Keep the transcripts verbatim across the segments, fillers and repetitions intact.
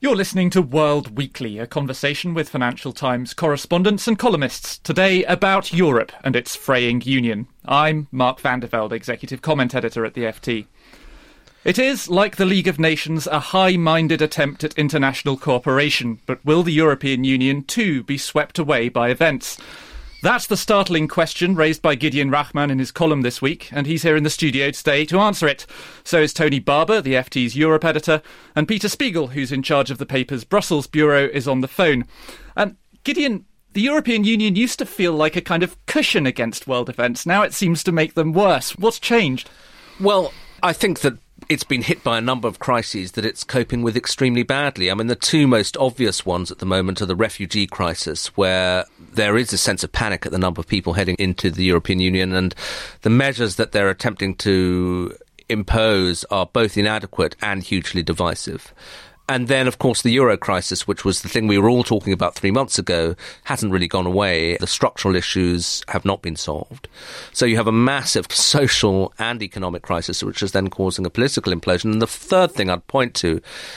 You're listening to World Weekly, a conversation with Financial Times correspondents and columnists, today about Europe and its fraying union. I'm Mark van der Velde, Executive Comment Editor at the F T. It is, like the League of Nations, a high-minded attempt at international cooperation, but will the European Union too be swept away by events? That's the startling question raised by Gideon Rachman in his column this week, and he's here in the studio today to answer it. So is Tony Barber, the F T's Europe editor, and Peter Spiegel, who's in charge of the paper's Brussels bureau, is on the phone. Um, Gideon, the European Union used to feel like a kind of cushion against world events. Now it seems to make them worse. What's changed? Well, I think that it's been hit by a number of crises that it's coping with extremely badly. I mean, the two most obvious ones at the moment are the refugee crisis, where there is a sense of panic at the number of people heading into the European Union, and the measures that they're attempting to impose are both inadequate and hugely divisive. And then, of course, the euro crisis, which was the thing we were all talking about three months ago, hasn't really gone away. The structural issues have not been solved. So you have a massive social and economic crisis, which is then causing a political implosion. And the third thing I'd point to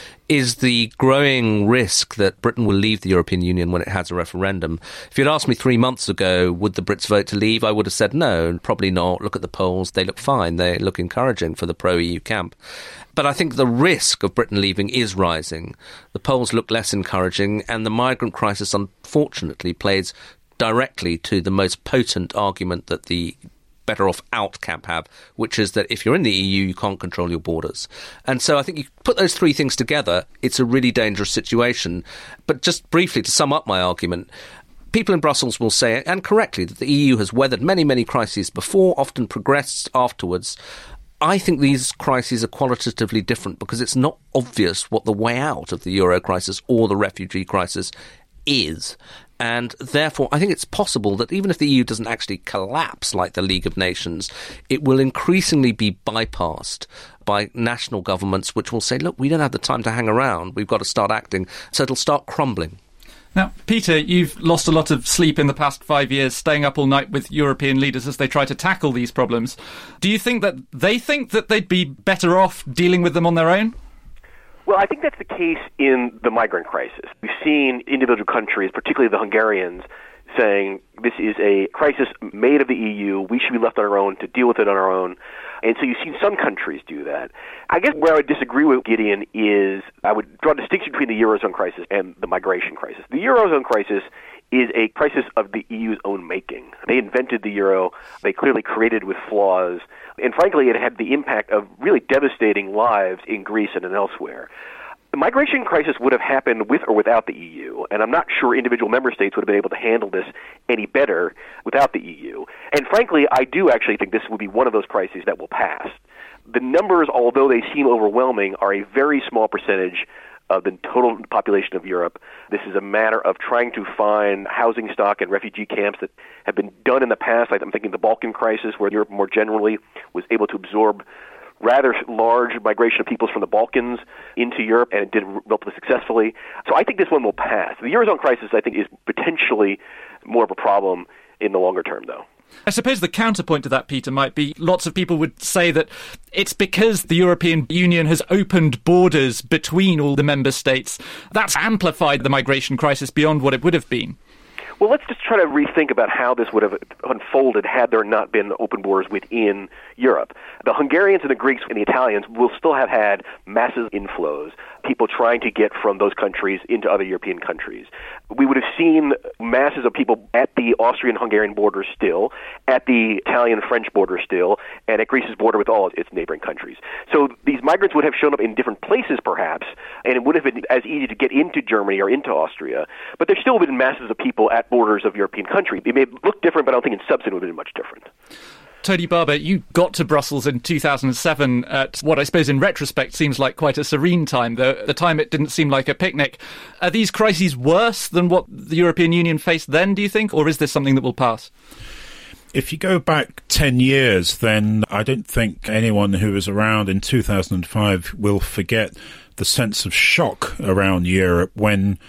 is the growing risk that Britain will leave the European Union when it has a referendum. If you'd asked me three months ago, would the Brits vote to leave, I would have said no, probably not. Look at the polls. They look fine. They look encouraging for the pro-E U camp. But I think the risk of Britain leaving is rising. The polls look less encouraging, and the migrant crisis, unfortunately, plays directly to the most potent argument that the better off out camp have, which is that if you're in the E U, you can't control your borders. And so I think you put those three things together, it's a really dangerous situation. But just briefly, to sum up my argument, people in Brussels will say, and correctly, that the E U has weathered many, many crises before, often progressed afterwards. I think these crises are qualitatively different because it's not obvious what the way out of the euro crisis or the refugee crisis is. And therefore, I think it's possible that even if the E U doesn't actually collapse like the League of Nations, it will increasingly be bypassed by national governments which will say, look, we don't have the time to hang around. We've got to start acting. So it'll start crumbling. Now, Peter, you've lost a lot of sleep in the past five years, staying up all night with European leaders as they try to tackle these problems. Do you think that they think that they'd be better off dealing with them on their own? Well, I think that's the case in the migrant crisis. We've seen individual countries, particularly the Hungarians, saying this is a crisis made of the E U. We should be left on our own to deal with it on our own. And so you've seen some countries do that. I guess where I would disagree with Gideon is I would draw a distinction between the Eurozone crisis and the migration crisis. The Eurozone crisis is a crisis of the E U's own making. They invented the euro. They clearly created with flaws. And frankly, it had the impact of really devastating lives in Greece and elsewhere. The migration crisis would have happened with or without the E U, and I'm not sure individual member states would have been able to handle this any better without the E U. And frankly, I do actually think this will be one of those crises that will pass. The numbers, although they seem overwhelming, are a very small percentage of the total population of Europe. This is a matter of trying to find housing stock and refugee camps that have been done in the past. Like I'm thinking the Balkan crisis, where Europe more generally was able to absorb rather large migration of peoples from the Balkans into Europe, and it did relatively successfully. So I think this one will pass. The Eurozone crisis, I think, is potentially more of a problem in the longer term, though. I suppose the counterpoint to that, Peter, might be lots of people would say that it's because the European Union has opened borders between all the member states. That's amplified the migration crisis beyond what it would have been. Well, let's just try to rethink about how this would have unfolded had there not been open borders within Europe. The Hungarians and the Greeks and the Italians will still have had massive inflows, people trying to get from those countries into other European countries. We would have seen masses of people at the Austrian-Hungarian border still, at the Italian-French border still, and at Greece's border with all its neighboring countries. So these migrants would have shown up in different places, perhaps, and it would have been as easy to get into Germany or into Austria. But there still would have been masses of people at borders of European countries. It may look different, but I don't think in substance it would have been much different. Tony Barber, you got to Brussels in two thousand seven at what I suppose in retrospect seems like quite a serene time, though at the time it didn't seem like a picnic. Are these crises worse than what the European Union faced then, do you think, or is this something that will pass? If you go back ten years, then I don't think anyone who was around in two thousand five will forget the sense of shock around Europe when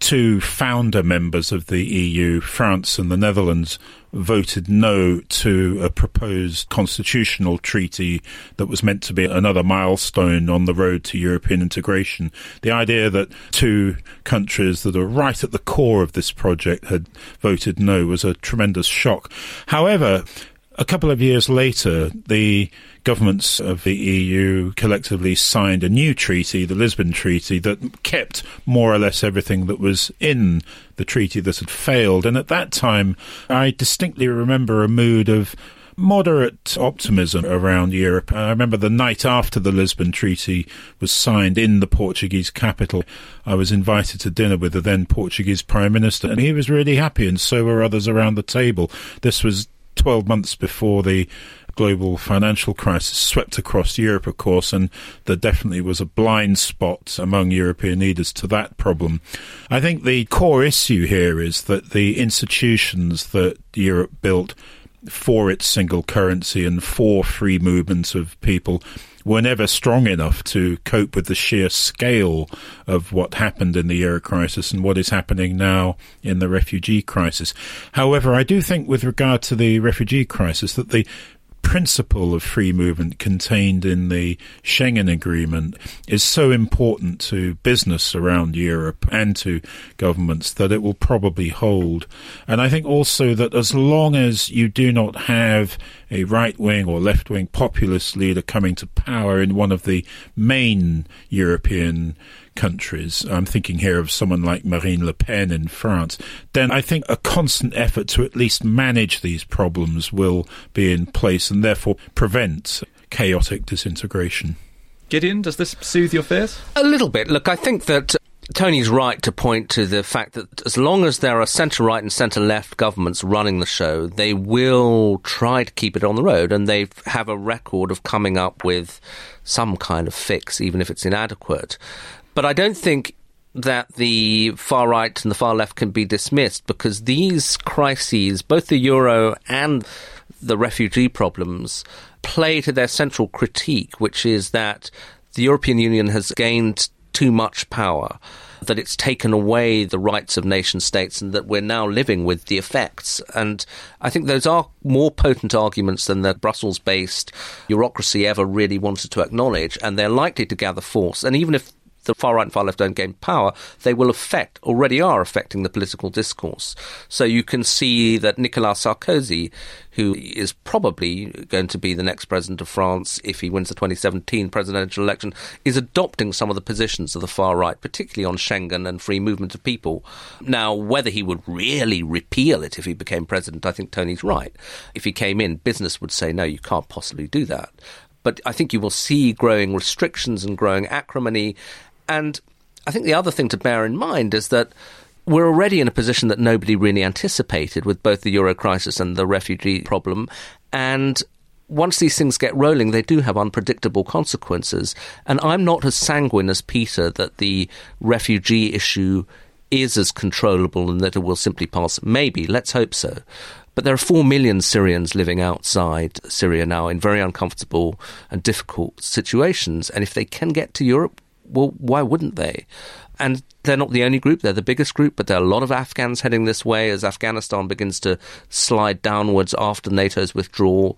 two founder members of the E U, France and the Netherlands, voted no to a proposed constitutional treaty that was meant to be another milestone on the road to European integration. The idea that two countries that are right at the core of this project had voted no was a tremendous shock. However, a couple of years later, the governments of the E U collectively signed a new treaty, the Lisbon Treaty, that kept more or less everything that was in the treaty that had failed. And at that time, I distinctly remember a mood of moderate optimism around Europe. I remember the night after the Lisbon Treaty was signed in the Portuguese capital, I was invited to dinner with the then Portuguese Prime Minister, and he was really happy, and so were others around the table. This was twelve months before the global financial crisis swept across Europe, of course, and there definitely was a blind spot among European leaders to that problem. I think the core issue here is that the institutions that Europe built for its single currency and for free movements of people were never strong enough to cope with the sheer scale of what happened in the euro crisis and what is happening now in the refugee crisis. However, I do think with regard to the refugee crisis that the principle of free movement contained in the Schengen Agreement is so important to business around Europe and to governments that it will probably hold. And I think also that as long as you do not have a right-wing or left-wing populist leader coming to power in one of the main European countries, I'm thinking here of someone like Marine Le Pen in France, then I think a constant effort to at least manage these problems will be in place and therefore prevent chaotic disintegration. Gideon, does this soothe your fears? A little bit. Look, I think that Tony's right to point to the fact that as long as there are centre-right and centre-left governments running the show, they will try to keep it on the road, and they have a record of coming up with some kind of fix, even if it's inadequate. But I don't think that the far right and the far left can be dismissed, because these crises, both the euro and the refugee problems, play to their central critique, which is that the European Union has gained too much power, that it's taken away the rights of nation states, and that we're now living with the effects. And I think those are more potent arguments than the Brussels-based bureaucracy ever really wanted to acknowledge, and they're likely to gather force. And even if the far right and far left don't gain power, they will affect, already are affecting the political discourse. So you can see that Nicolas Sarkozy, who is probably going to be the next president of France if he wins the twenty seventeen presidential election, is adopting some of the positions of the far right, particularly on Schengen and free movement of people. Now, whether he would really repeal it if he became president, I think Tony's right. If he came in, business would say, no, you can't possibly do that. But I think you will see growing restrictions and growing acrimony. And I think the other thing to bear in mind is that we're already in a position that nobody really anticipated with both the euro crisis and the refugee problem. And once these things get rolling, they do have unpredictable consequences. And I'm not as sanguine as Peter that the refugee issue is as controllable and that it will simply pass. Maybe, let's hope so. But there are four million Syrians living outside Syria now in very uncomfortable and difficult situations. And if they can get to Europe, well, why wouldn't they? And they're not the only group, they're the biggest group, but there are a lot of Afghans heading this way as Afghanistan begins to slide downwards after NATO's withdrawal.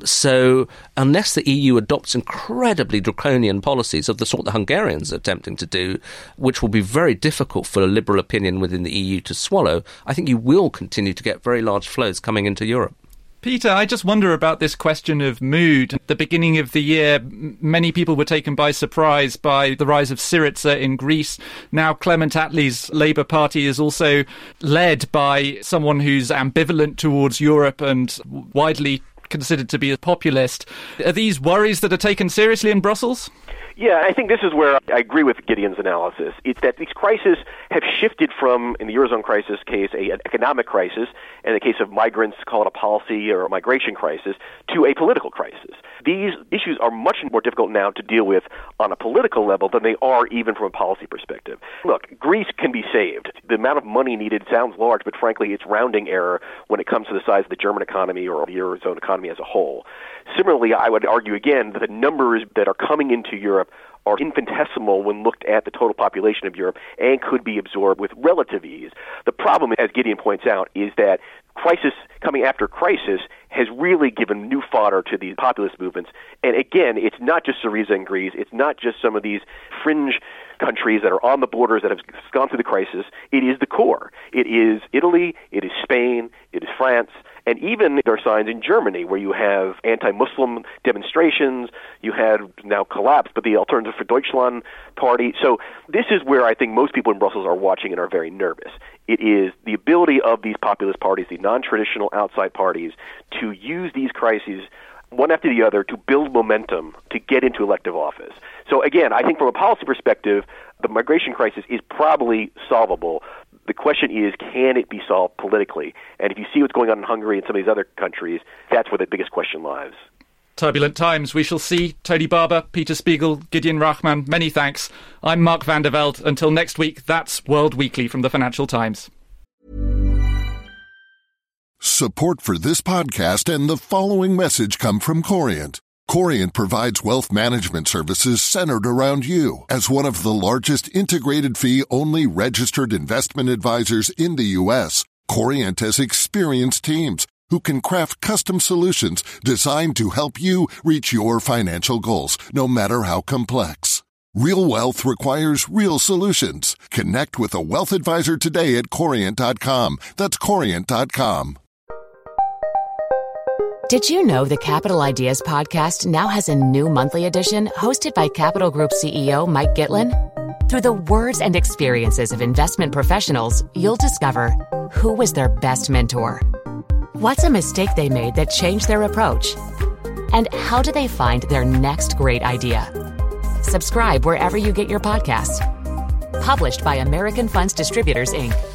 So unless the E U adopts incredibly draconian policies of the sort the Hungarians are attempting to do, which will be very difficult for a liberal opinion within the E U to swallow, I think you will continue to get very large flows coming into Europe. Peter, I just wonder about this question of mood. At the beginning of the year, many people were taken by surprise by the rise of Syriza in Greece. Now Clement Attlee's Labour Party is also led by someone who's ambivalent towards Europe and widely considered to be a populist. Are these worries that are taken seriously in Brussels? Yeah, I think this is where I agree with Gideon's analysis. It's that these crises have shifted from, in the Eurozone crisis case, a, an economic crisis, and in the case of migrants, call it a policy or a migration crisis, to a political crisis. These issues are much more difficult now to deal with on a political level than they are even from a policy perspective. Look, Greece can be saved. The amount of money needed sounds large, but frankly, it's rounding error when it comes to the size of the German economy or the Eurozone economy as a whole. Similarly, I would argue again that the numbers that are coming into Europe are infinitesimal when looked at the total population of Europe and could be absorbed with relative ease. The problem, as Gideon points out, is that crisis coming after crisis has really given new fodder to these populist movements. And again, it's not just Syriza and Greece. It's not just some of these fringe countries that are on the borders that have gone through the crisis. It is the core. It is Italy, it is Spain, it is France, and even there are signs in Germany where you have anti-Muslim demonstrations, you have now collapsed, but the Alternative for Deutschland party. So this is where I think most people in Brussels are watching and are very nervous. It is the ability of these populist parties, the non-traditional outside parties, to use these crises one after the other to build momentum to get into elective office. So again, I think from a policy perspective, the migration crisis is probably solvable. The question is, can it be solved politically? And if you see what's going on in Hungary and some of these other countries, that's where the biggest question lies. Turbulent times. We shall see. Tony Barber, Peter Spiegel, Gideon Rachman, many thanks. I'm Mark van der Velde. Until next week, that's World Weekly from the Financial Times. Support for this podcast and the following message come from Corient. Corient provides wealth management services centered around you. As one of the largest integrated fee-only registered investment advisors in the U S, Corient has experienced teams who can craft custom solutions designed to help you reach your financial goals, no matter how complex. Real wealth requires real solutions. Connect with a wealth advisor today at Corient dot com. That's Corient dot com. Did you know the Capital Ideas podcast now has a new monthly edition hosted by Capital Group C E O Mike Gitlin? Through the words and experiences of investment professionals, you'll discover who was their best mentor, what's a mistake they made that changed their approach, and how do they find their next great idea. Subscribe wherever you get your podcasts. Published by American Funds Distributors, Incorporated